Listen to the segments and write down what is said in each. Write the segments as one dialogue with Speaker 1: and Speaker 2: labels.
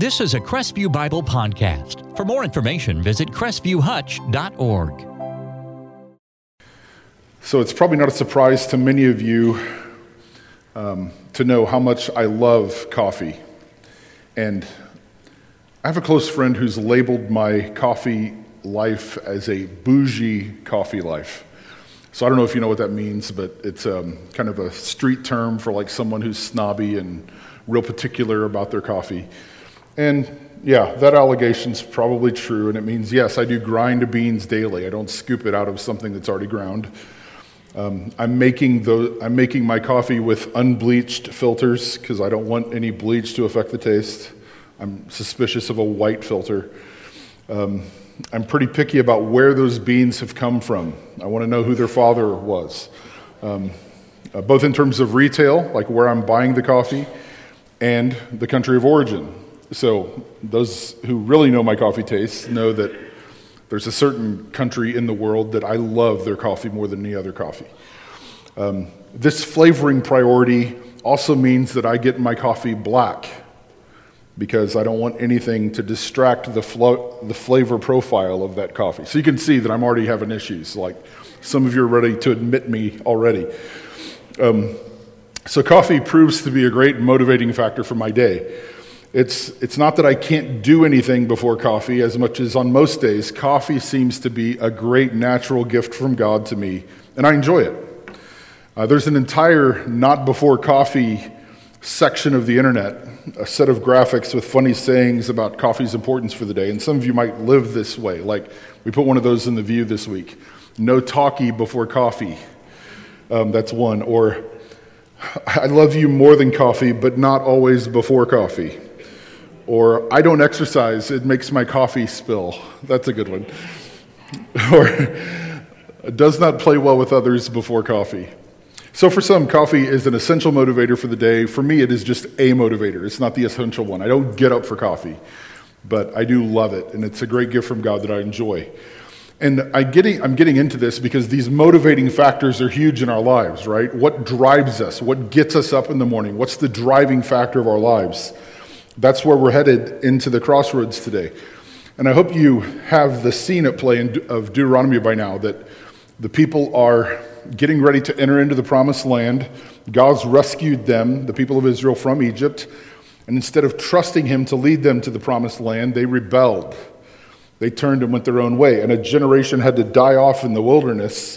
Speaker 1: This is a Crestview Bible podcast. For more information, visit crestview.hutch.org.
Speaker 2: So it's probably not a surprise to many of you to know how much I love coffee. And I have a close friend who's labeled my coffee life as a bougie coffee life. So I don't know if you know what that means, but it's kind of a street term for like someone who's snobby and real particular about their coffee. And yeah, that allegation's probably true, and it means, yes, I do grind beans daily. I don't scoop it out of something that's already ground. I'm making my coffee with unbleached filters because I don't want any bleach to affect the taste. I'm suspicious of a white filter. I'm pretty picky about where those beans have come from. I want to know who their father was, both in terms of retail, like where I'm buying the coffee, and the country of origin. So those who really know my coffee tastes know that there's a certain country in the world that I love their coffee more than any other coffee. This flavoring priority also means that I get my coffee black because I don't want anything to distract the flavor profile of that coffee. So you can see that I'm already having issues. Like some of you are ready to admit me already. So coffee proves to be a great motivating factor for my day. It's not that I can't do anything before coffee as much as on most days, coffee seems to be a great natural gift from God to me, and I enjoy it. There's an entire not before coffee section of the internet, a set of graphics with funny sayings about coffee's importance for the day, and some of you might live this way. Like we put one of those in the View this week. No talkie before coffee. That's one. Or I love you more than coffee, but not always before coffee. Or, I don't exercise, it makes my coffee spill. That's a good one. Or, does not play well with others before coffee. So for some, coffee is an essential motivator for the day. For me, it is just a motivator. It's not the essential one. I don't get up for coffee, but I do love it, and it's a great gift from God that I enjoy. And I'm getting into this because these motivating factors are huge in our lives, right? What drives us? What gets us up in the morning? What's the driving factor of our lives? That's where we're headed into the crossroads today. And I hope you have the scene at play of Deuteronomy by now, that the people are getting ready to enter into the promised land. God's rescued them, the people of Israel, from Egypt. And instead of trusting him to lead them to the promised land, they rebelled. They turned and went their own way. And a generation had to die off in the wilderness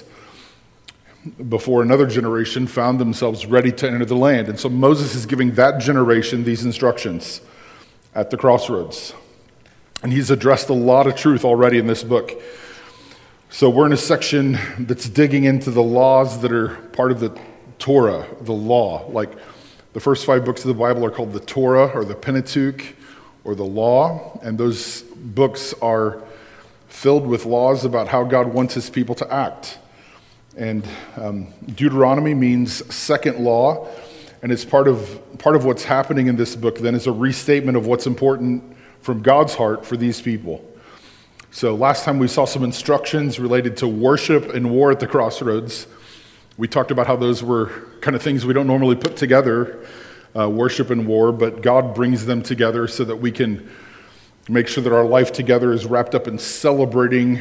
Speaker 2: before another generation found themselves ready to enter the land. And so Moses is giving that generation these instructions at the crossroads. And he's addressed a lot of truth already in this book. So we're in a section that's digging into the laws that are part of the Torah, the law. Like the first 5 books of the Bible are called the Torah or the Pentateuch or the law. And those books are filled with laws about how God wants his people to act. And Deuteronomy means second law, and it's part of what's happening in this book then is a restatement of what's important from God's heart for these people. So last time we saw some instructions related to worship and war at the crossroads. We talked about how those were kind of things we don't normally put together, worship and war, but God brings them together so that we can make sure that our life together is wrapped up in celebrating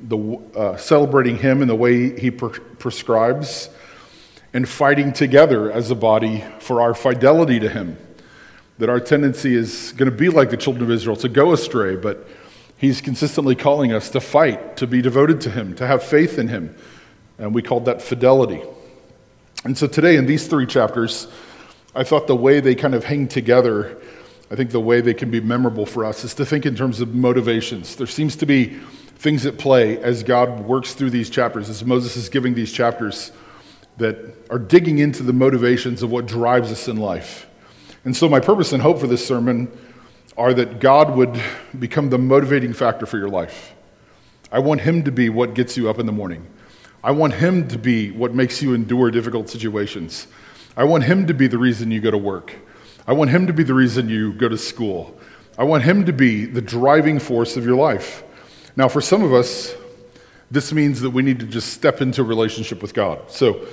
Speaker 2: him in the way he prescribes, and fighting together as a body for our fidelity to him. That our tendency is going to be like the children of Israel, to go astray, but he's consistently calling us to fight, to be devoted to him, to have faith in him. And we called that fidelity. And so today in these 3 chapters, I thought the way they kind of hang together, I think the way they can be memorable for us is to think in terms of motivations. There seems to be things at play as God works through these chapters, as Moses is giving these chapters that are digging into the motivations of what drives us in life. And so my purpose and hope for this sermon are that God would become the motivating factor for your life. I want him to be what gets you up in the morning. I want him to be what makes you endure difficult situations. I want him to be the reason you go to work. I want him to be the reason you go to school. I want him to be the driving force of your life. Now, for some of us, this means that we need to just step into a relationship with God. So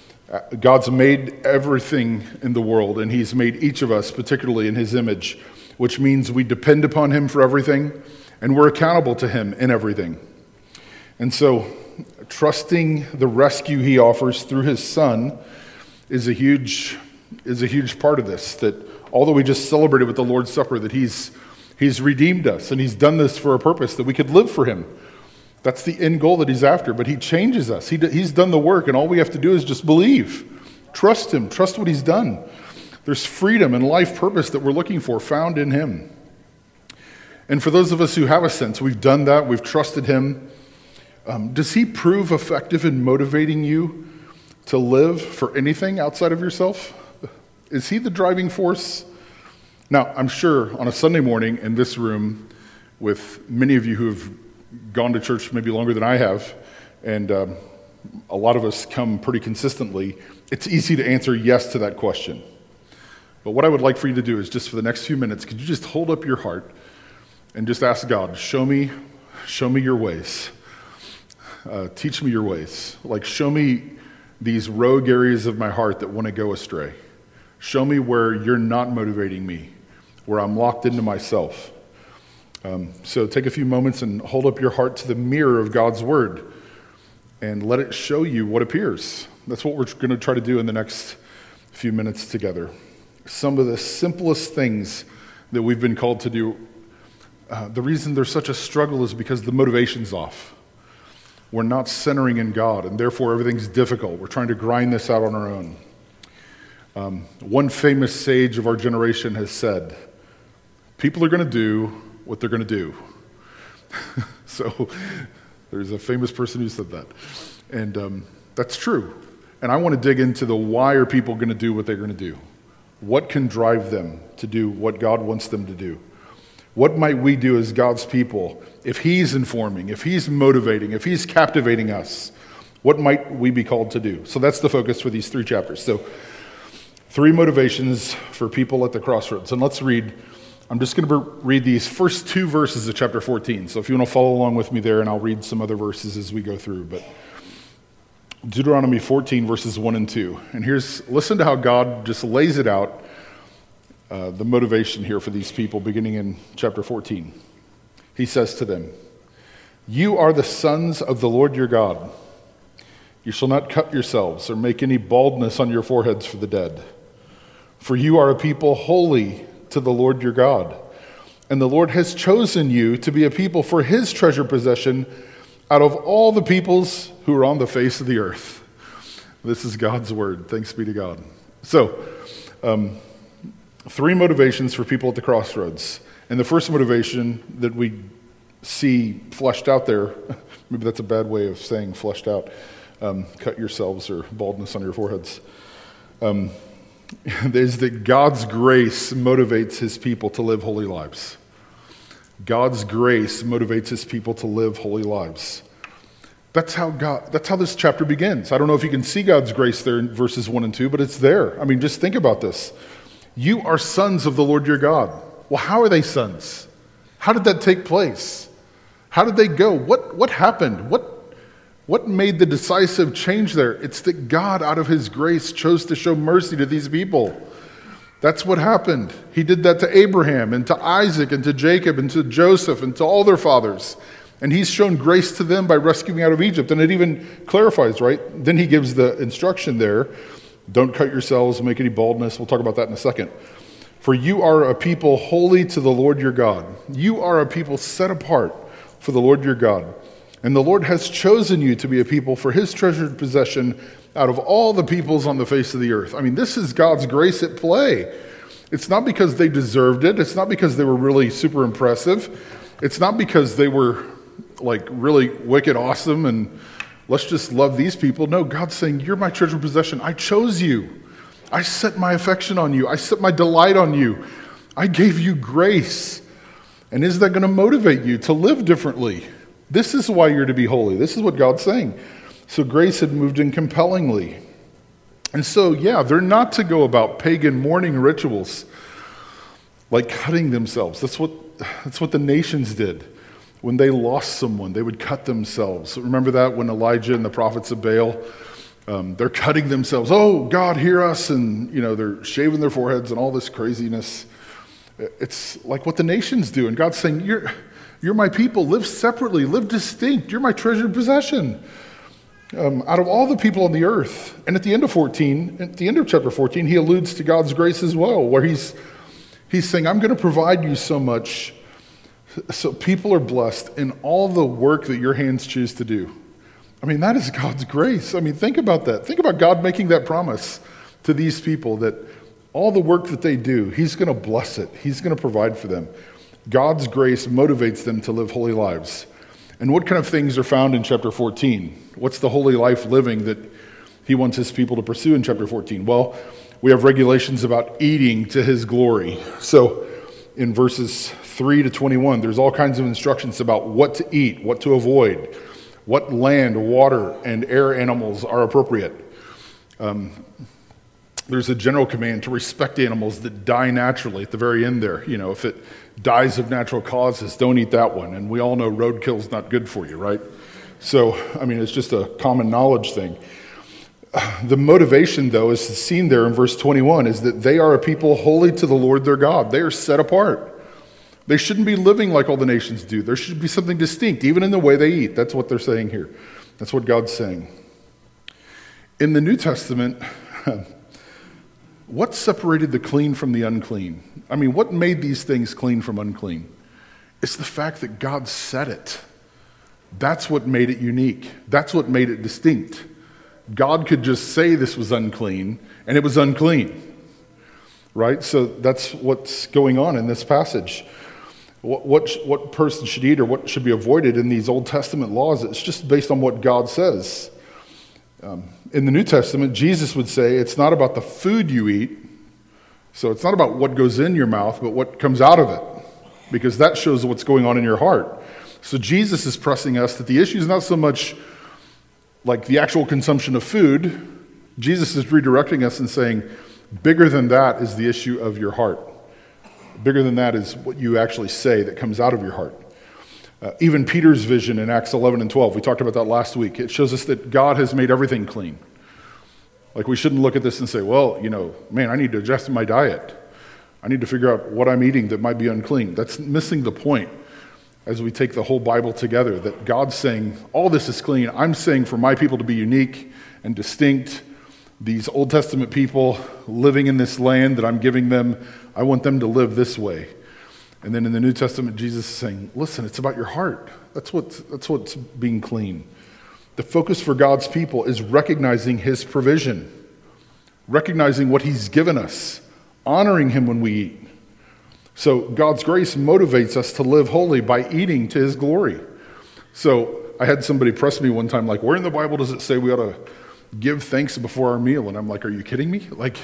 Speaker 2: God's made everything in the world, and he's made each of us, particularly in his image, which means we depend upon him for everything, and we're accountable to him in everything. And so, trusting the rescue he offers through his son is a huge part of this, that although we just celebrated with the Lord's Supper, that he's redeemed us, and he's done this for a purpose, that we could live for him. That's the end goal that he's after, but he changes us. He's done the work, and all we have to do is just believe. Trust him. Trust what he's done. There's freedom and life purpose that we're looking for found in him. And for those of us who have a sense, we've done that, we've trusted him. Does he prove effective in motivating you to live for anything outside of yourself? Is he the driving force? Now, I'm sure on a Sunday morning in this room with many of you who have gone to church maybe longer than I have, and a lot of us come pretty consistently, it's easy to answer yes to that question. But what I would like for you to do is just for the next few minutes, could you just hold up your heart and just ask God, show me your ways. Teach me your ways. Like, show me these rogue areas of my heart that want to go astray. Show me where you're not motivating me, where I'm locked into myself. So take a few moments and hold up your heart to the mirror of God's word and let it show you what appears. That's what we're going to try to do in the next few minutes together. Some of the simplest things that we've been called to do, the reason there's such a struggle is because the motivation's off. We're not centering in God, and therefore everything's difficult. We're trying to grind this out on our own. One famous sage of our generation has said, people are going to do what they're going to do. So there's a famous person who said that. And that's true. And I want to dig into the why are people going to do what they're going to do? What can drive them to do what God wants them to do? What might we do as God's people if he's informing, if he's motivating, if he's captivating us? What might we be called to do? So that's the focus for these 3 chapters. So 3 motivations for people at the crossroads. And let's read, I'm just going to read these first 2 verses of chapter 14. So if you want to follow along with me there, and I'll read some other verses as we go through. But Deuteronomy 14, verses 1 and 2. And listen to how God just lays it out, the motivation here for these people, beginning in chapter 14. He says to them, "You are the sons of the Lord your God. You shall not cut yourselves or make any baldness on your foreheads for the dead. For you are a people holy to the Lord your God. And the Lord has chosen you to be a people for his treasure possession out of all the peoples who are on the face of the earth." This is God's word. Thanks be to God. So, 3 motivations for people at the crossroads. And the first motivation that we see fleshed out there, maybe that's a bad way of saying fleshed out, cut yourselves or baldness on your foreheads, is that God's grace motivates his people to live holy lives. God's grace motivates his people to live holy lives. That's how this chapter begins. I don't know if you can see God's grace there in verses 1 and 2, but it's there. I mean, just think about this. You are sons of the Lord your God. Well, how are they sons? How did that take place? How did they go? What happened? What made the decisive change there? It's that God, out of his grace, chose to show mercy to these people. That's what happened. He did that to Abraham and to Isaac and to Jacob and to Joseph and to all their fathers. And he's shown grace to them by rescuing out of Egypt. And it even clarifies, right? Then he gives the instruction there, don't cut yourselves, make any baldness. We'll talk about that in a second. For you are a people holy to the Lord your God. You are a people set apart for the Lord your God. And the Lord has chosen you to be a people for his treasured possession out of all the peoples on the face of the earth. I mean, this is God's grace at play. It's not because they deserved it. It's not because they were really super impressive. It's not because they were like really wicked awesome and let's just love these people. No, God's saying, you're my treasured possession. I chose you. I set my affection on you. I set my delight on you. I gave you grace. And is that going to motivate you to live differently? This is why you're to be holy. This is what God's saying. So grace had moved in compellingly. And so, yeah, they're not to go about pagan mourning rituals like cutting themselves. That's what the nations did. When they lost someone, they would cut themselves. Remember that when Elijah and the prophets of Baal, they're cutting themselves. Oh, God, hear us. And, they're shaving their foreheads and all this craziness. It's like what the nations do. And God's saying, you're my people. Live separately. Live distinct. You're my treasured possession. Out of all the people on the earth. And at the end of chapter 14, he alludes to God's grace as well, where he's saying, I'm going to provide you so much so people are blessed in all the work that your hands choose to do. I mean, that is God's grace. I mean, think about that. Think about God making that promise to these people that all the work that they do, he's going to bless it. He's going to provide for them. God's grace motivates them to live holy lives. And what kind of things are found in chapter 14? What's the holy life living that he wants his people to pursue in chapter 14? Well, we have regulations about eating to his glory. So in verses 3 to 21, there's all kinds of instructions about what to eat, what to avoid, what land, water, and air animals are appropriate. There's a general command to respect animals that die naturally at the very end there. You know, if it dies of natural causes, don't eat that one. And we all know roadkill's not good for you, right? So, I mean, it's just a common knowledge thing. The motivation, though, is seen there in verse 21, is that they are a people holy to the Lord their God. They are set apart. They shouldn't be living like all the nations do. There should be something distinct, even in the way they eat. That's what they're saying here. That's what God's saying. In the New Testament, what separated the clean from the unclean? I mean, what made these things clean from unclean? It's the fact that God said it. That's what made it unique. That's what made it distinct. God could just say this was unclean, and it was unclean. Right? So that's what's going on in this passage. What person should eat or what should be avoided in these Old Testament laws, it's just based on what God says. In the New Testament, Jesus would say it's not about the food you eat, so it's not about what goes in your mouth, but what comes out of it, because that shows what's going on in your heart. So Jesus is pressing us that the issue is not so much like the actual consumption of food. Jesus is redirecting us and saying, bigger than that is the issue of your heart. Bigger than that is what you actually say that comes out of your heart. Even Peter's vision in Acts 11 and 12, we talked about that last week. It shows us that God has made everything clean. Like, we shouldn't look at this and say, well, man, I need to adjust my diet. I need to figure out what I'm eating that might be unclean. That's missing the point as we take the whole Bible together, that God's saying, all this is clean. I'm saying for my people to be unique and distinct. These Old Testament people living in this land that I'm giving them, I want them to live this way. And then in the New Testament, Jesus is saying, listen, it's about your heart. That's what's being clean. The focus for God's people is recognizing his provision, recognizing what he's given us, honoring him when we eat. So God's grace motivates us to live holy by eating to his glory. So I had somebody press me one time, like, where in the Bible does it say we ought to give thanks before our meal? And I'm like, are you kidding me? Like,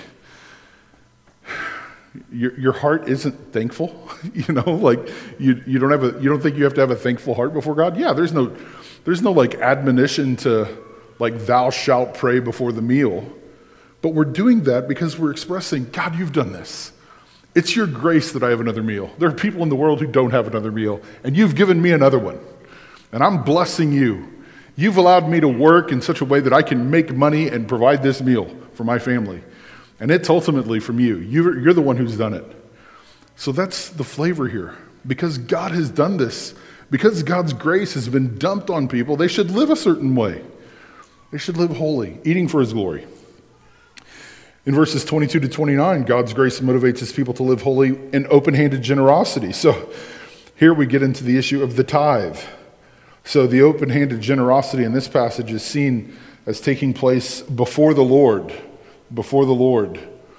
Speaker 2: your heart isn't thankful, like you don't think you have to have a thankful heart before God? Yeah, there's no like admonition to like thou shalt pray before the meal. But we're doing that because we're expressing, God, you've done this. It's your grace that I have another meal. There are people in the world who don't have another meal, and you've given me another one. And I'm blessing you. You've allowed me to work in such a way that I can make money and provide this meal for my family. And it's ultimately from you. You're the one who's done it. So that's the flavor here. Because God has done this, because God's grace has been dumped on people, they should live a certain way. They should live holy, eating for his glory. In verses 22 to 29, God's grace motivates his people to live holy in open-handed generosity. So here we get into the issue of the tithe. So the open-handed generosity in this passage is seen as taking place before the Lord. Before the Lord.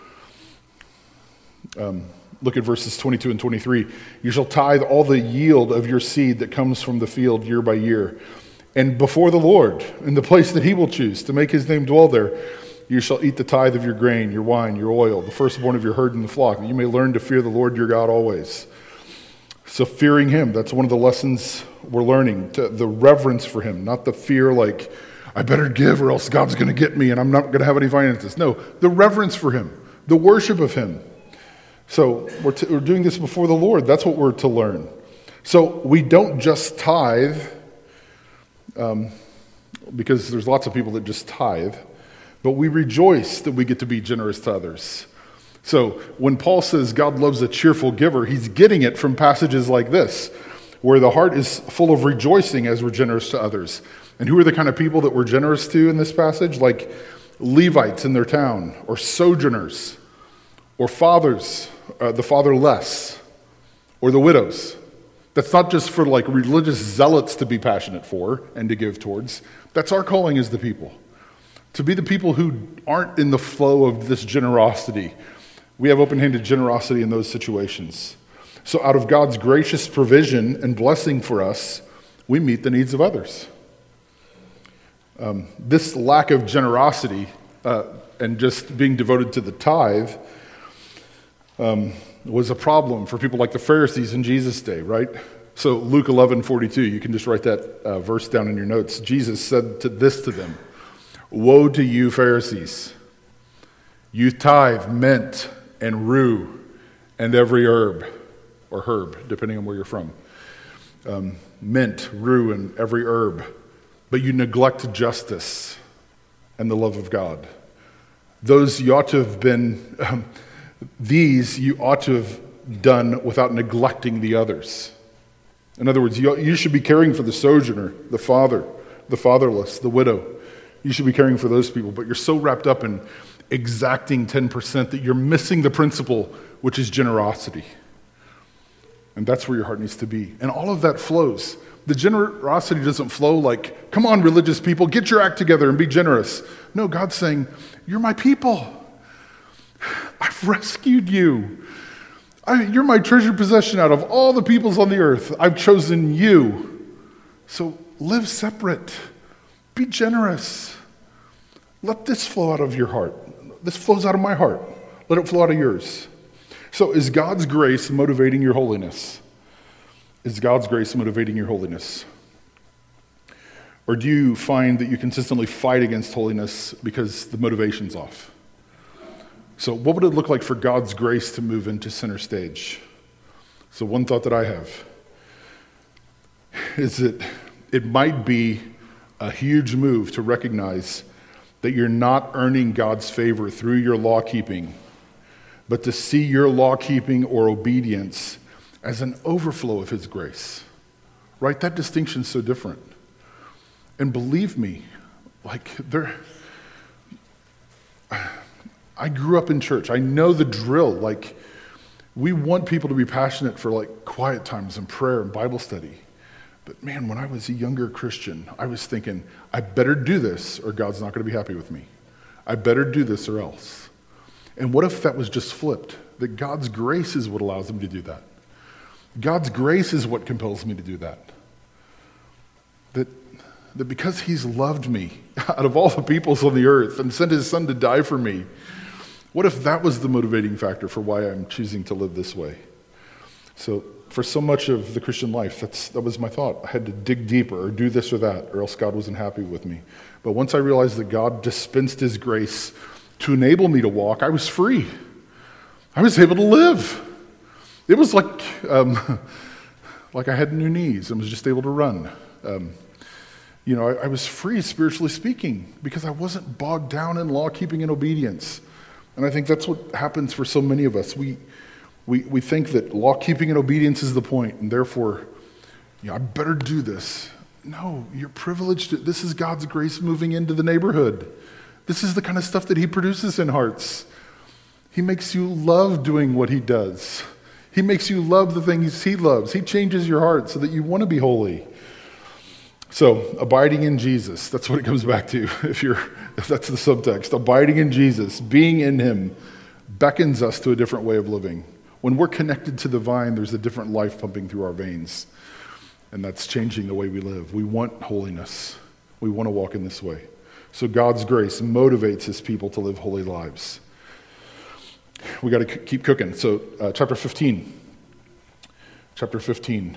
Speaker 2: Look at verses 22 and 23. You shall tithe all the yield of your seed that comes from the field year by year. And before the Lord, in the place that he will choose to make his name dwell there, you shall eat the tithe of your grain, your wine, your oil, the firstborn of your herd and the flock, that you may learn to fear the Lord your God always. So fearing him, that's one of the lessons we're learning, the reverence for him, not the fear like, I better give or else God's going to get me and I'm not going to have any finances. No, the reverence for him, the worship of him. So we're doing this before the Lord. That's what we're to learn. So we don't just tithe, because there's lots of people that just tithe, but we rejoice that we get to be generous to others. So when Paul says God loves a cheerful giver, he's getting it from passages like this, where the heart is full of rejoicing as we're generous to others. And who are the kind of people that we're generous to in this passage? Like Levites in their town, or sojourners, or fathers, the fatherless, or the widows. That's not just for like religious zealots to be passionate for and to give towards. That's our calling as the people. To be the people who aren't in the flow of this generosity. We have open-handed generosity in those situations. So out of God's gracious provision and blessing for us, we meet the needs of others. This lack of generosity and just being devoted to the tithe was a problem for people like the Pharisees in Jesus' day, right? So Luke 11:42, you can just write that verse down in your notes. Jesus said this to them, "Woe to you, Pharisees! You tithe mint and rue and every herb," or herb, depending on where you're from. Mint, rue, and every herb. But you neglect justice and the love of God. Those you ought to have been, these you ought to have done without neglecting the others. In other words, you should be caring for the sojourner, the father, the fatherless, the widow. You should be caring for those people, but you're so wrapped up in exacting 10% that you're missing the principle, which is generosity. And that's where your heart needs to be. And all of that flows. The generosity doesn't flow like, come on, religious people, get your act together and be generous. No, God's saying, you're my people. I've rescued you. You're my treasured possession out of all the peoples on the earth. I've chosen you. So live separate. Be generous. Let this flow out of your heart. This flows out of my heart. Let it flow out of yours. So is God's grace motivating your holiness? Is God's grace motivating your holiness? Or do you find that you consistently fight against holiness because the motivation's off? So what would it look like for God's grace to move into center stage? So one thought that I have is that it might be a huge move to recognize that you're not earning God's favor through your law keeping, but to see your law keeping or obedience as an overflow of his grace. Right? That distinction's so different. And believe me, I grew up in church. I know the drill. Like, we want people to be passionate for like quiet times and prayer and Bible study. But man, when I was a younger Christian, I was thinking, I better do this or God's not going to be happy with me. I better do this or else. And what if that was just flipped? That God's grace is what allows me to do that. God's grace is what compels me to do that. That because he's loved me out of all the peoples on the earth and sent his son to die for me, what if that was the motivating factor for why I'm choosing to live this way? So for so much of the Christian life, that was my thought. I had to dig deeper or do this or that, or else God wasn't happy with me. But once I realized that God dispensed his grace to enable me to walk, I was free. I was able to live. It was like I had new knees and was just able to run. I was free spiritually speaking because I wasn't bogged down in law keeping and obedience. And I think that's what happens for so many of us. We think that law keeping and obedience is the point, and therefore, I better do this. No, you're privileged. This is God's grace moving into the neighborhood. This is the kind of stuff that he produces in hearts. He makes you love doing what he does. He makes you love the things he loves. He changes your heart so that you want to be holy. So, abiding in Jesus, that's what it comes back to, if that's the subtext. Abiding in Jesus, being in him, beckons us to a different way of living. When we're connected to the vine, there's a different life pumping through our veins, and that's changing the way we live. We want holiness. We want to walk in this way. So God's grace motivates his people to live holy lives. We got to keep cooking. So chapter 15. Chapter 15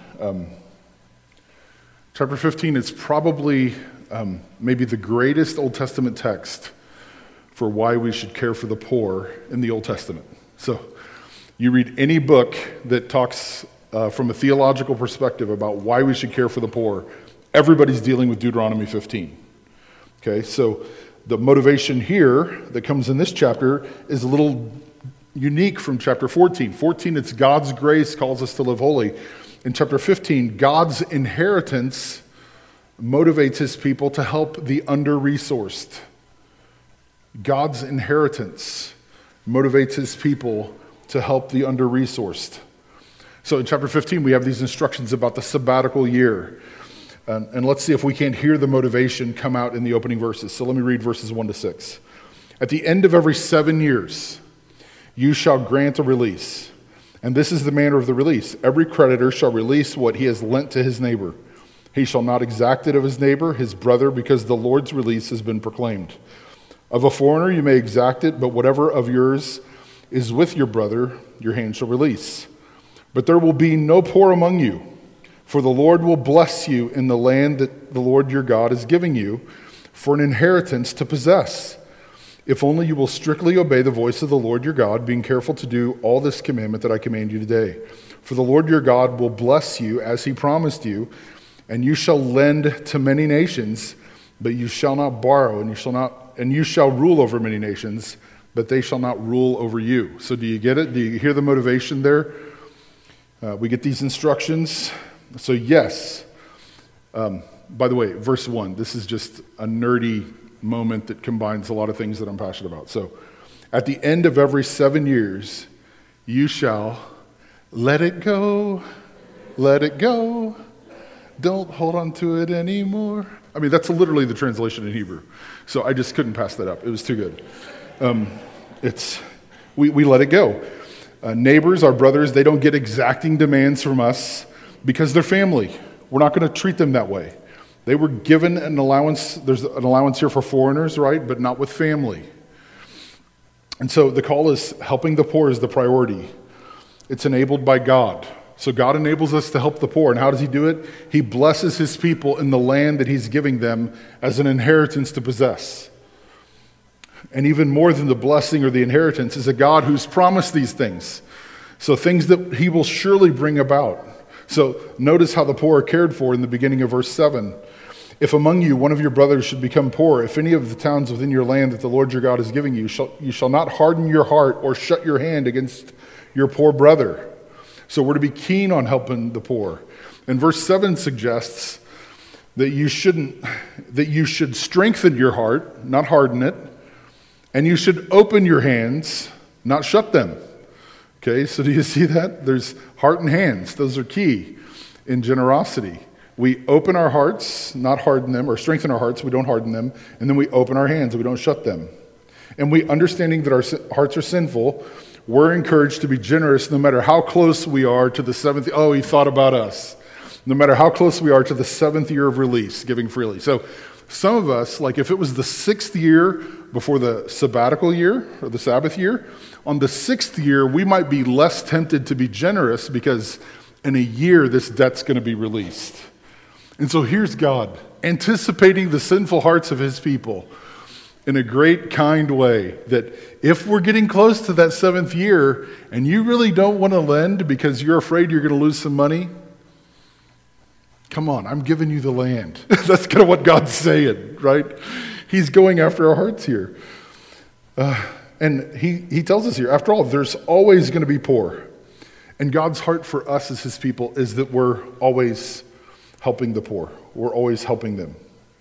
Speaker 2: is probably maybe the greatest Old Testament text for why we should care for the poor in the Old Testament. So you read any book that talks from a theological perspective about why we should care for the poor, everybody's dealing with Deuteronomy 15. Okay, so the motivation here that comes in this chapter is a little unique from chapter 14. 14, it's God's grace calls us to live holy. In chapter 15, God's inheritance motivates his people to help the under-resourced. God's inheritance motivates his people to help the under-resourced. So in chapter 15, we have these instructions about the sabbatical year. And let's see if we can't hear the motivation come out in the opening verses. So let me read verses 1 to 6. At the end of every 7 years, you shall grant a release. And this is the manner of the release. Every creditor shall release what he has lent to his neighbor. He shall not exact it of his neighbor, his brother, because the Lord's release has been proclaimed. Of a foreigner you may exact it, but whatever of yours is with your brother, your hand shall release. But there will be no poor among you, for the Lord will bless you in the land that the Lord your God is giving you for an inheritance to possess. If only you will strictly obey the voice of the Lord your God, being careful to do all this commandment that I command you today. For the Lord your God will bless you as he promised you, and you shall lend to many nations, but you shall not borrow, and you shall rule over many nations, but they shall not rule over you. So do you get it? Do you hear the motivation there? We get these instructions. So yes, by the way, verse 1, this is just a nerdy moment that combines a lot of things that I'm passionate about. So at the end of every 7 years, you shall let it go, don't hold on to it anymore. I mean, that's literally the translation in Hebrew. So I just couldn't pass that up. It was too good. We let it go. Neighbors, our brothers, they don't get exacting demands from us because they're family. We're not going to treat them that way. They were given an allowance. There's an allowance here for foreigners, right? But not with family. And so the call is helping the poor is the priority. It's enabled by God. So God enables us to help the poor. And how does he do it? He blesses his people in the land that he's giving them as an inheritance to possess. And even more than the blessing or the inheritance is a God who's promised these things. So things that he will surely bring about. So notice how the poor are cared for in the beginning of verse 7. If among you one of your brothers should become poor, if any of the towns within your land that the Lord your God is giving you, you shall not harden your heart or shut your hand against your poor brother. So we're to be keen on helping the poor. And verse 7 suggests that you should strengthen your heart, not harden it, and you should open your hands, not shut them. Okay, so do you see that? There's heart and hands. Those are key in generosity. We open our hearts, not harden them, or strengthen our hearts, we don't harden them, and then we open our hands, we don't shut them. And we, understanding that our hearts are sinful, we're encouraged to be generous no matter how close we are to the seventh, oh, he thought about us. No matter how close we are to the 7th year of release, giving freely. So some of us, like if it was the 6th year before the sabbatical year, or the Sabbath year, on the 6th year, we might be less tempted to be generous because in a year, this debt's going to be released. And so here's God, anticipating the sinful hearts of his people in a great, kind way, that if we're getting close to that 7th year and you really don't want to lend because you're afraid you're going to lose some money, come on, I'm giving you the land. That's kind of what God's saying, right? He's going after our hearts here. And he tells us here, after all, there's always going to be poor. And God's heart for us as his people is that we're always helping the poor. We're always helping them.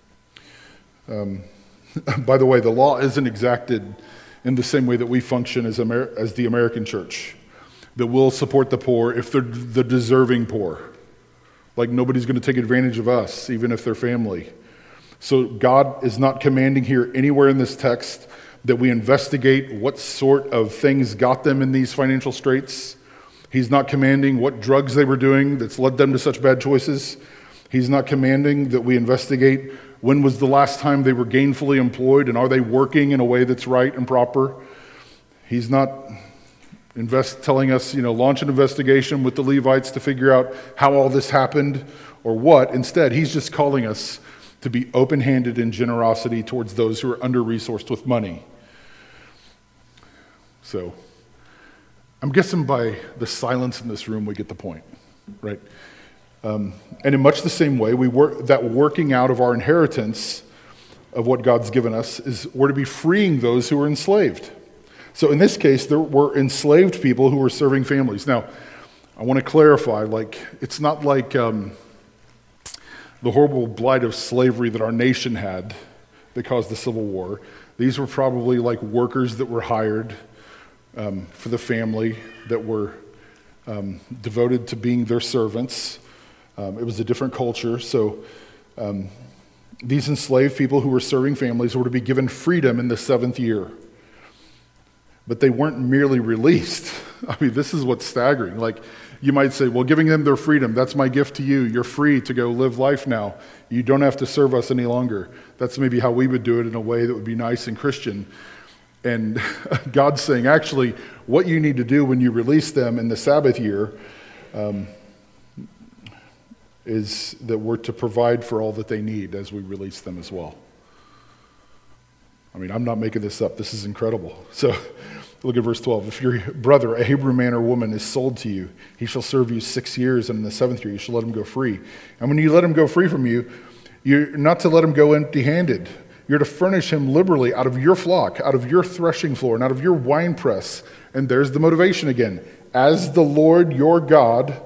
Speaker 2: By the way, the law isn't exacted in the same way that we function as the American church, that we'll support the poor if they're the deserving poor. Like nobody's going to take advantage of us, even if they're family. So God is not commanding here anywhere in this text that we investigate what sort of things got them in these financial straits. He's not commanding what drugs they were doing that's led them to such bad choices. He's not commanding that we investigate when was the last time they were gainfully employed and are they working in a way that's right and proper. He's not telling us, launch an investigation with the Levites to figure out how all this happened or what. Instead, he's just calling us to be open-handed in generosity towards those who are under-resourced with money. So, I'm guessing by the silence in this room, we get the point, right? And in much the same way, that working out of our inheritance of what God's given us is we're to be freeing those who are enslaved. So in this case, there were enslaved people who were serving families. Now, I want to clarify, it's not like the horrible blight of slavery that our nation had that caused the Civil War. These were probably like workers that were hired for the family, that were devoted to being their servants. It was a different culture, so these enslaved people who were serving families were to be given freedom in the 7th year. But they weren't merely released. I mean, this is what's staggering. Like, you might say, well, giving them their freedom, that's my gift to you. You're free to go live life now. You don't have to serve us any longer. That's maybe how we would do it in a way that would be nice and Christian. And God's saying, actually, what you need to do when you release them in the Sabbath year is that we're to provide for all that they need as we release them as well. I mean, I'm not making this up. This is incredible. So look at verse 12. If your brother, a Hebrew man or woman, is sold to you, he shall serve you 6 years, and in the 7th year you shall let him go free. And when you let him go free from you, you're not to let him go empty-handed. You're to furnish him liberally out of your flock, out of your threshing floor, and out of your winepress. And there's the motivation again. As the Lord your God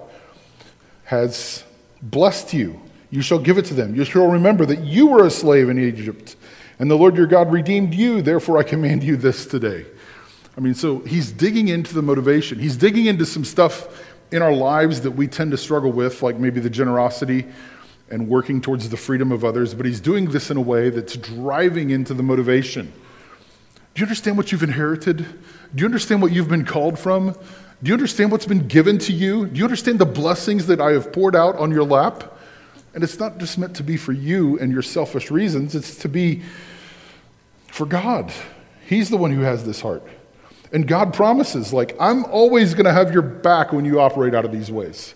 Speaker 2: has blessed you, you shall give it to them. You shall remember that you were a slave in Egypt, and the Lord your God redeemed you. Therefore I command you this today. I mean, so he's digging into the motivation. He's digging into some stuff in our lives that we tend to struggle with, like maybe the generosity and working towards the freedom of others, but he's doing this in a way that's driving into the motivation. Do you understand what you've inherited? Do you understand what you've been called from? Do you understand what's been given to you? Do you understand the blessings that I have poured out on your lap? And it's not just meant to be for you and your selfish reasons, it's to be for God. He's the one who has this heart. And God promises, I'm always going to have your back when you operate out of these ways.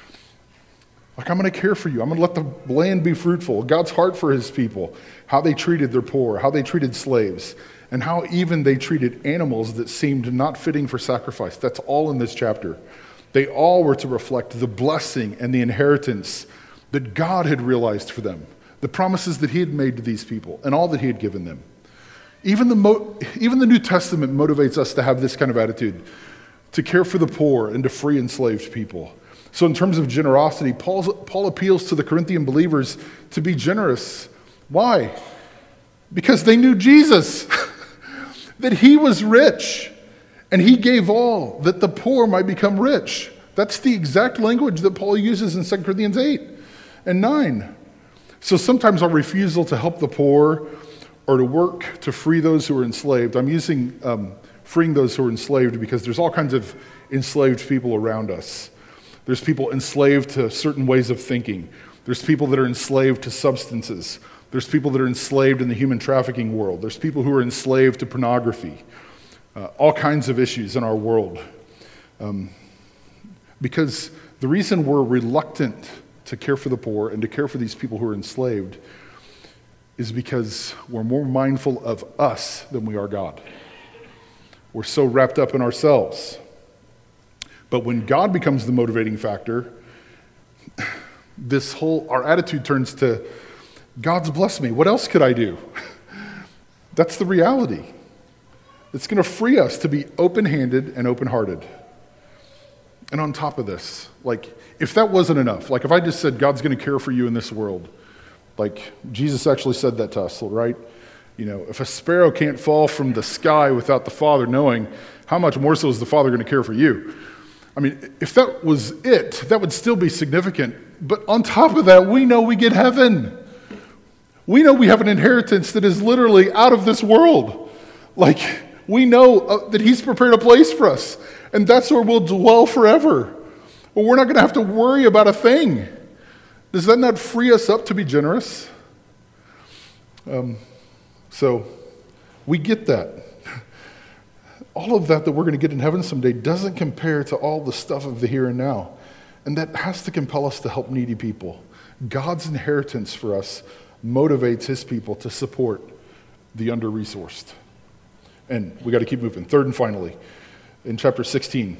Speaker 2: I'm going to care for you. I'm going to let the land be fruitful. God's heart for his people, how they treated their poor, how they treated slaves, and how even they treated animals that seemed not fitting for sacrifice. That's all in this chapter. They all were to reflect the blessing and the inheritance that God had realized for them, the promises that he had made to these people, and all that he had given them. Even the New Testament motivates us to have this kind of attitude, to care for the poor and to free enslaved people. So in terms of generosity, Paul appeals to the Corinthian believers to be generous. Why? Because they knew Jesus, that he was rich, and he gave all, that the poor might become rich. That's the exact language that Paul uses in 2 Corinthians 8 and 9. So sometimes our refusal to help the poor or to work to free those who are enslaved, I'm using freeing those who are enslaved because there's all kinds of enslaved people around us. There's people enslaved to certain ways of thinking. There's people that are enslaved to substances. There's people that are enslaved in the human trafficking world. There's people who are enslaved to pornography. All kinds of issues in our world. Because the reason we're reluctant to care for the poor and to care for these people who are enslaved is because we're more mindful of us than we are God. We're so wrapped up in ourselves. But when God becomes the motivating factor, our attitude turns to, God's blessed me. What else could I do? That's the reality. It's going to free us to be open-handed and open-hearted. And on top of this, if that wasn't enough, if I just said God's going to care for you in this world, Jesus actually said that to us, right? If a sparrow can't fall from the sky without the Father knowing, how much more so is the Father going to care for you? I mean, if that was it, that would still be significant. But on top of that, we know we get heaven. We know we have an inheritance that is literally out of this world. We know that he's prepared a place for us, and that's where we'll dwell forever. Well, we're not going to have to worry about a thing. Does that not free us up to be generous? So we get that. All of that we're going to get in heaven someday doesn't compare to all the stuff of the here and now. And that has to compel us to help needy people. God's inheritance for us motivates his people to support the under-resourced. And we got to keep moving. Third and finally, in chapter 16,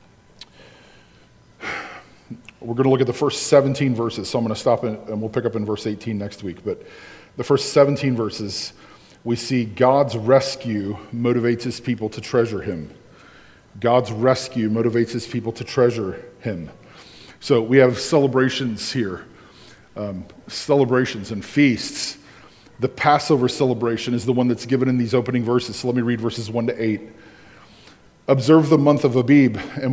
Speaker 2: we're going to look at the first 17 verses. So I'm going to stop and we'll pick up in verse 18 next week. But the first 17 verses, we see God's rescue motivates his people to treasure him. God's rescue motivates his people to treasure him. So we have celebrations here, celebrations and feasts. The Passover celebration is the one that's given in these opening verses. So let me read verses 1 to 8. Observe the month of Abib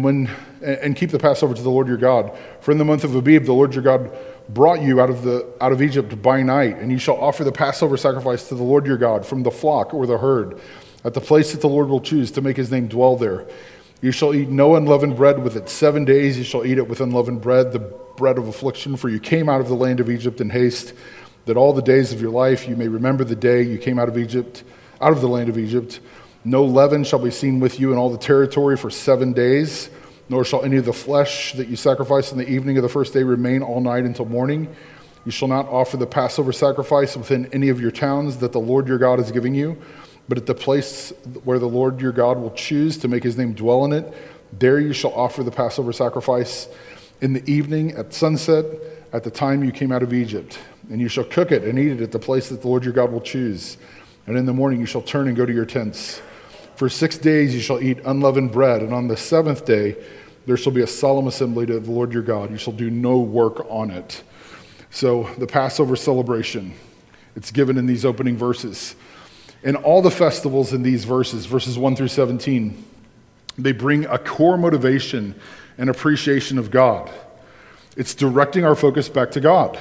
Speaker 2: and keep the Passover to the Lord your God. For in the month of Abib, the Lord your God brought you out of Egypt by night, and you shall offer the Passover sacrifice to the Lord your God from the flock or the herd at the place that the Lord will choose to make his name dwell there. You shall eat no unleavened bread with it. 7 days you shall eat it with unleavened bread, the bread of affliction, for you came out of the land of Egypt in haste, that all the days of your life you may remember the day you came out of Egypt, out of the land of Egypt. No leaven shall be seen with you in all the territory for 7 days, nor shall any of the flesh that you sacrifice in the evening of the first day remain all night until morning. You shall not offer the Passover sacrifice within any of your towns that the Lord your God is giving you, but at the place where the Lord your God will choose to make his name dwell in it, there you shall offer the Passover sacrifice in the evening at sunset at the time you came out of Egypt. And you shall cook it and eat it at the place that the Lord your God will choose. And in the morning you shall turn and go to your tents. For 6 days you shall eat unleavened bread, and on the seventh day there shall be a solemn assembly to the Lord your God. You shall do no work on it. So the Passover celebration, it's given in these opening verses. And all the festivals in these verses 1 through 17, they bring a core motivation and appreciation of God. It's directing our focus back to God.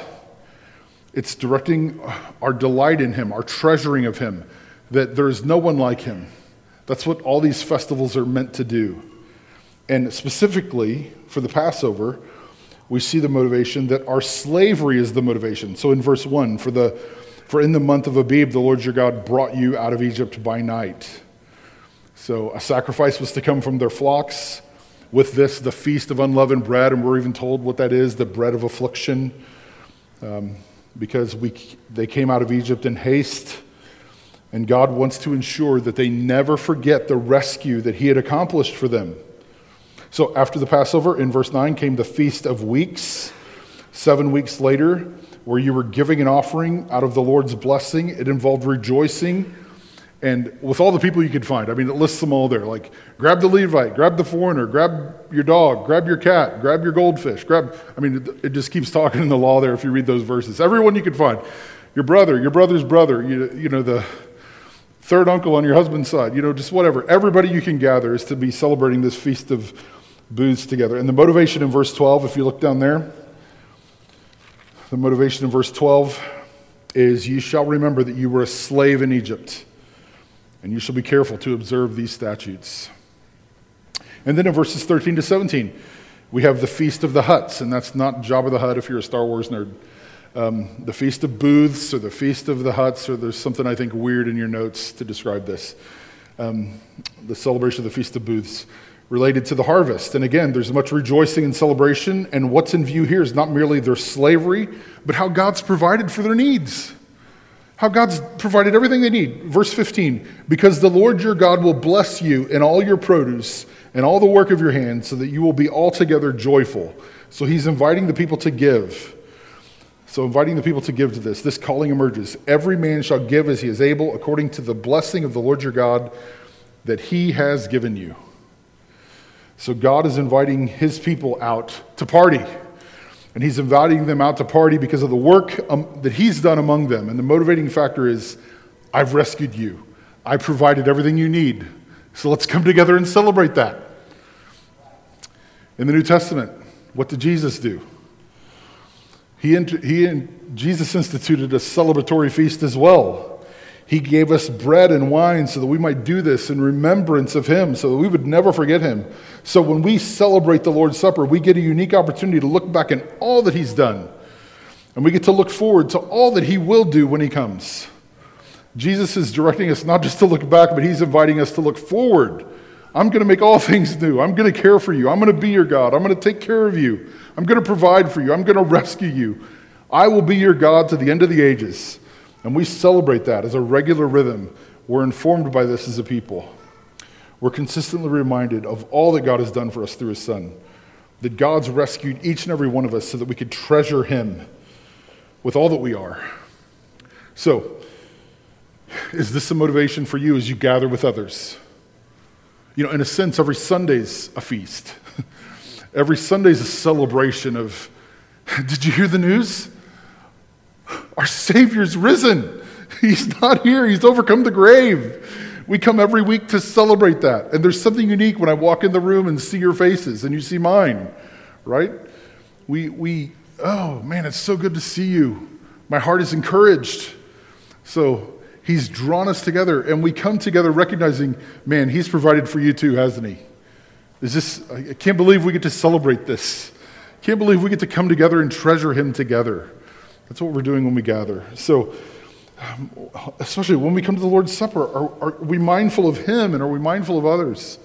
Speaker 2: It's directing our delight in him, our treasuring of him, that there is no one like him. That's what all these festivals are meant to do. And specifically for the Passover, we see the motivation that our slavery is the motivation. So in verse 1, for in the month of Abib, the Lord your God brought you out of Egypt by night. So a sacrifice was to come from their flocks. With this, the feast of unleavened bread, and we're even told what that is, the bread of affliction, because they came out of Egypt in haste. And God wants to ensure that they never forget the rescue that he had accomplished for them. So after the Passover, in verse 9, came the Feast of Weeks. 7 weeks later, where you were giving an offering out of the Lord's blessing. It involved rejoicing, and with all the people you could find. I mean, it lists them all there. Like, grab the Levite, grab the foreigner, grab your dog, grab your cat, grab your goldfish, it just keeps talking in the law there if you read those verses. Everyone you could find. Your brother, your brother's brother, the third uncle on your husband's side, just whatever. Everybody you can gather is to be celebrating this Feast of Booths together. And the motivation in verse 12, if you look down there, the motivation in verse 12 is, you shall remember that you were a slave in Egypt, and you shall be careful to observe these statutes. And then in verses 13 to 17, we have the Feast of the Huts, and that's not Jabba the Hutt if you're a Star Wars nerd. The Feast of Booths or the Feast of the Huts, or there's something I think weird in your notes to describe this. The celebration of the Feast of Booths related to the harvest. And again, there's much rejoicing and celebration, and what's in view here is not merely their slavery, but how God's provided for their needs. How God's provided everything they need. Verse 15, because the Lord your God will bless you in all your produce and all the work of your hands, so that you will be altogether joyful. So he's inviting the people to give. So inviting the people to give to this calling emerges. Every man shall give as he is able, according to the blessing of the Lord your God that he has given you. So God is inviting his people out to party. And he's inviting them out to party because of the work that he's done among them. And the motivating factor is, I've rescued you. I provided everything you need. So let's come together and celebrate that. In the New Testament, what did Jesus do? Jesus instituted a celebratory feast as well. He gave us bread and wine so that we might do this in remembrance of him, so that we would never forget him. So when we celebrate the Lord's Supper, we get a unique opportunity to look back at all that he's done. And we get to look forward to all that he will do when he comes. Jesus is directing us not just to look back, but he's inviting us to look forward. I'm going to make all things new. I'm going to care for you. I'm going to be your God. I'm going to take care of you. I'm going to provide for you. I'm going to rescue you. I will be your God to the end of the ages. And we celebrate that as a regular rhythm. We're informed by this as a people. We're consistently reminded of all that God has done for us through his Son. That God's rescued each and every one of us so that we could treasure him with all that we are. So, Is this a motivation for you as you gather with others? In a sense, every Sunday's a feast. Every Sunday's a celebration of, did you hear the news? Our Savior's risen. He's not here. He's overcome the grave. We come every week to celebrate that. And there's something unique when I walk in the room and see your faces and you see mine, right? Oh man, it's so good to see you. My heart is encouraged. So he's drawn us together, and we come together recognizing, man, he's provided for you too, hasn't he? I can't believe we get to celebrate this. Can't believe we get to come together and treasure him together. That's what we're doing when we gather. So, especially when we come to the Lord's Supper, are we mindful of him and are we mindful of others?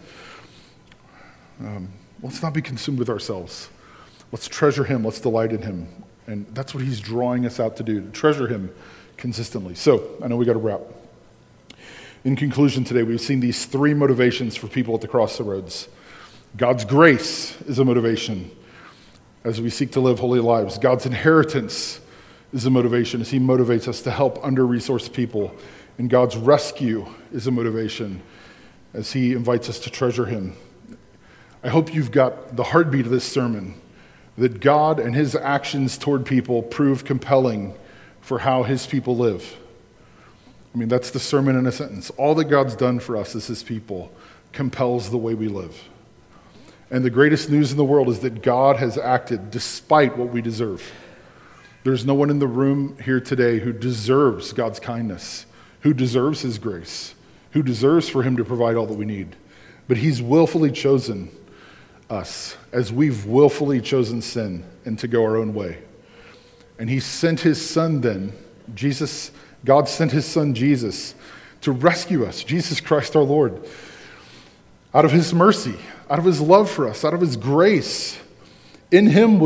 Speaker 2: Let's not be consumed with ourselves. Let's treasure him. Let's delight in him. And that's what he's drawing us out to do, to treasure him consistently. So, I know we got to wrap. In conclusion today, we've seen these three motivations for people at the crossroads. God's grace is a motivation as we seek to live holy lives. God's inheritance is a motivation as he motivates us to help under-resourced people. And God's rescue is a motivation as he invites us to treasure him. I hope you've got the heartbeat of this sermon, that God and his actions toward people prove compelling for how his people live. That's the sermon in a sentence. All that God's done for us as his people compels the way we live. And the greatest news in the world is that God has acted despite what we deserve. There's no one in the room here today who deserves God's kindness, who deserves his grace, who deserves for him to provide all that we need. But he's willfully chosen us as we've willfully chosen sin and to go our own way. And he sent his son then, Jesus, God sent his son Jesus to rescue us, Jesus Christ our Lord, out of his mercy, out of his love for us, out of his grace. In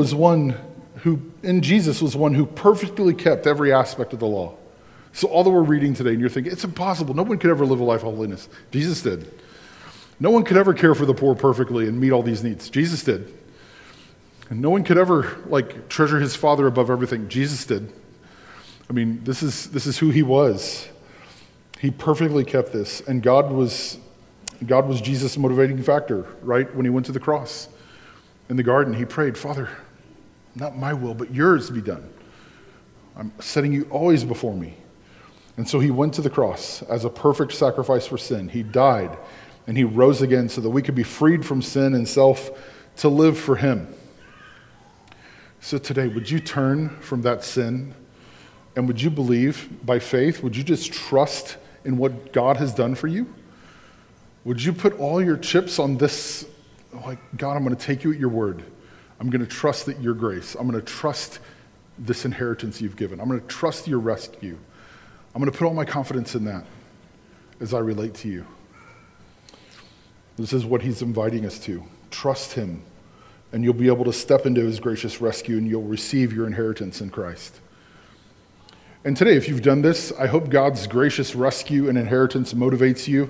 Speaker 2: Jesus was one who perfectly kept every aspect of the law. So all that we're reading today, and you're thinking, it's impossible. No one could ever live a life of holiness. Jesus did. No one could ever care for the poor perfectly and meet all these needs. Jesus did. And no one could ever treasure his Father above everything. Jesus did. This is who he was. He perfectly kept this, and God was Jesus' motivating factor, right? When he went to the cross in the garden, he prayed, Father, not my will, but yours be done. I'm setting you always before me. And so he went to the cross as a perfect sacrifice for sin. He died, and he rose again so that we could be freed from sin and self to live for him. So today, would you turn from that sin, and would you believe by faith? Would you just trust in what God has done for you? Would you put all your chips on this, God, I'm going to take you at your word. I'm going to trust that your grace. I'm going to trust this inheritance you've given. I'm going to trust your rescue. I'm going to put all my confidence in that as I relate to you. This is what he's inviting us to. Trust him, and you'll be able to step into his gracious rescue, and you'll receive your inheritance in Christ. And today, if you've done this, I hope God's gracious rescue and inheritance motivates you.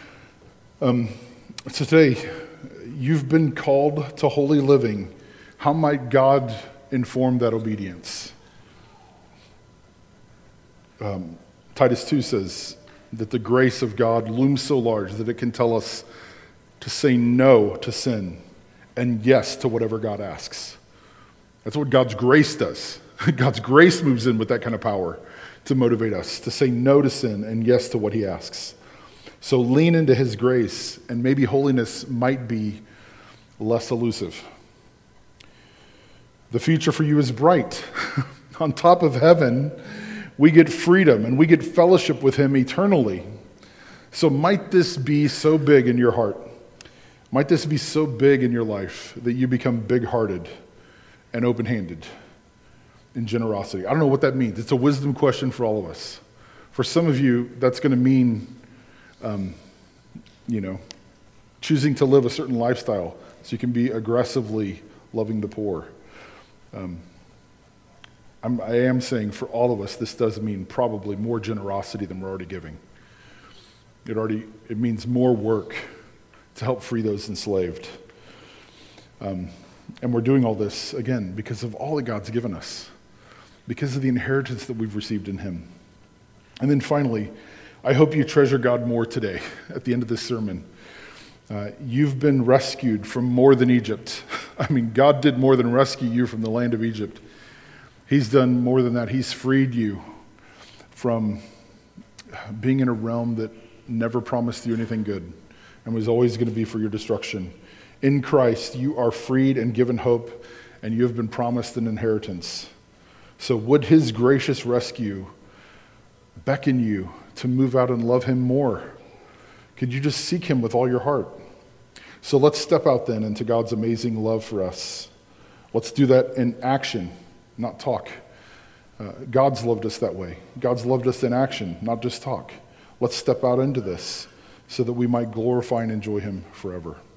Speaker 2: So today, you've been called to holy living. How might God inform that obedience? Titus 2 says that the grace of God looms so large that it can tell us to say no to sin and yes to whatever God asks. That's what God's grace does. God's grace moves in with that kind of power to motivate us to say no to sin and yes to what he asks. So lean into his grace, and maybe holiness might be less elusive. The future for you is bright. On top of heaven, we get freedom and we get fellowship with him eternally. So might this be so big in your heart? Might this be so big in your life that you become big-hearted and open-handed in generosity? I don't know what that means. It's a wisdom question for all of us. For some of you, that's going to mean choosing to live a certain lifestyle so you can be aggressively loving the poor. I am saying for all of us, this does mean probably more generosity than we're already giving. It means more work to help free those enslaved. And we're doing all this, again, because of all that God's given us, because of the inheritance that we've received in him. And then finally, I hope you treasure God more today at the end of this sermon. You've been rescued from more than Egypt. I mean, God did more than rescue you from the land of Egypt. He's done more than that. He's freed you from being in a realm that never promised you anything good and was always going to be for your destruction. In Christ, you are freed and given hope, and you have been promised an inheritance. So would his gracious rescue beckon you to move out and love him more? Could you just seek him with all your heart? So let's step out then into God's amazing love for us. Let's do that in action, not talk. God's loved us that way. God's loved us in action, not just talk. Let's step out into this so that we might glorify and enjoy him forever.